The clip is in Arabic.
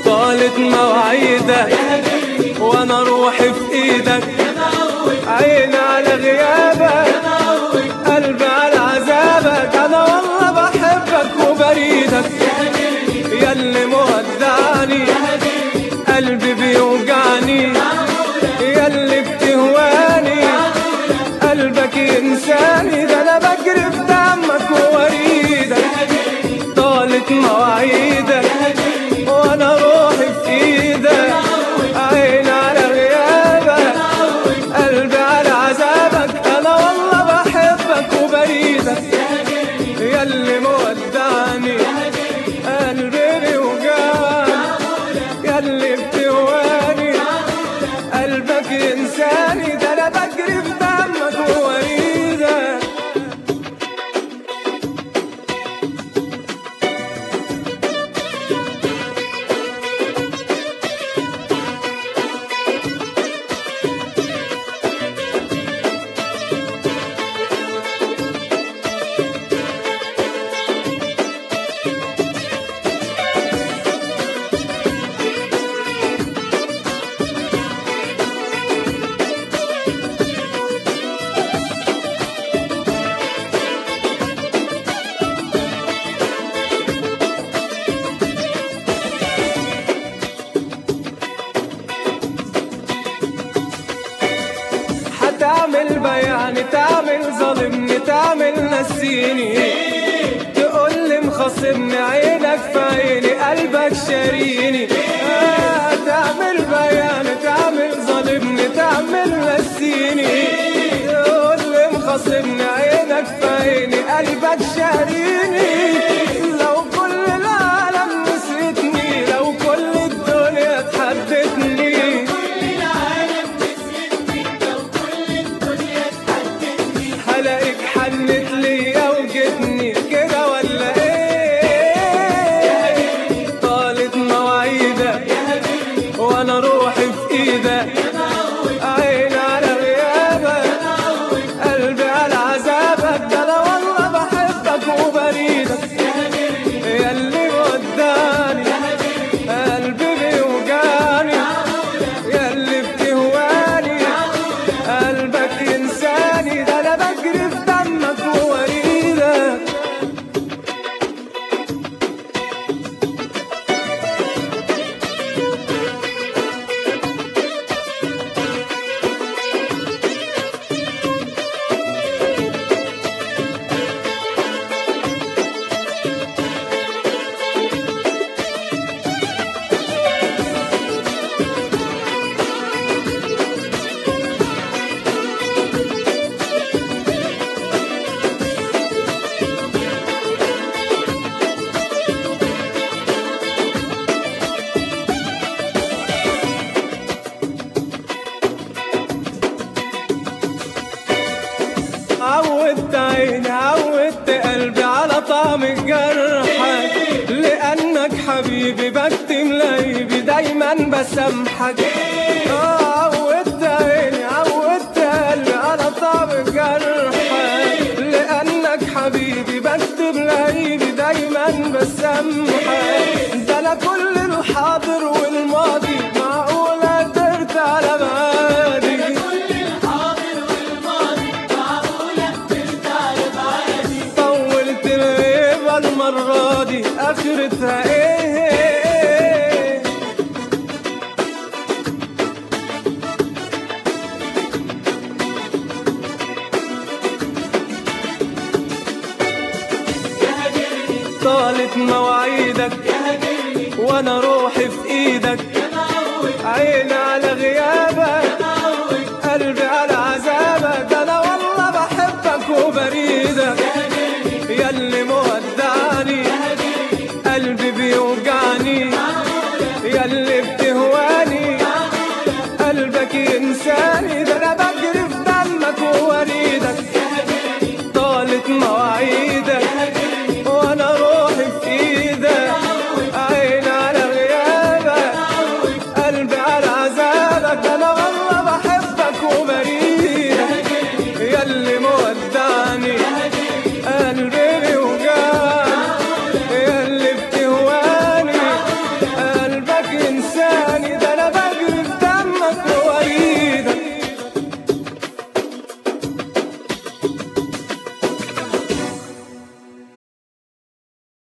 طالت مواعيدك وانا روحي في ايدك، عيني على غيابك قلبي على عذابك. انا والله بحبك وبريدك ياللي مودعني قلبي بيوجعني، ياللي بتهواني قلبك ينساني. ده انا بجري في دمك ووريدك، طالت مواعيدك وانا روحي في ايدك، عيني على غيابك قلبي على عذابك. انا والله بحبك وبريدك ياللي مودعني قلبي بيوجعني، ياللي بتهواني قلبك ينساني. ده انا بجري في دمك ووريدك. تعمل بيعني تعمل ظالمني تعمل نسيني، تقولي مخاصمني عينك في عيني قلبك شاريني. تعمل بيعني تعمل ظالمني تعمل نسيني، تقولي مخاصمني عينك في عيني قلبك شاريني. لو كل العالم نسيتني، لو كل الدنيا تحدتني، هلاقيك حنت ليا وجيتني كده ولا ايه؟ طالت مواعيدك وانا روحي في ايدك، عيني على غيابك قلبي على عذابك. ده انا والله بحبك وبريدك ياللي وداني قلبي بيوجعني، ياللي بتهواني قلبك ينساني. ده انا بجري في دمك ووريدك. عودت عيني عودت قلبي على طعم جرحك، لأنك حبيبي بكتم لعيبي دايما بسامحك. عودت عيني عودت قلبي على طعم جرحك، لأنك حبيبي بكتم لعيبي دايما بسامحك. ده أنا كل الحاضر والماضي معقولة قدرت على بعادي، المرة دي آخرتها ايه؟ طالت مواعيدك وانا روحي في ايدك، عيني على غيابك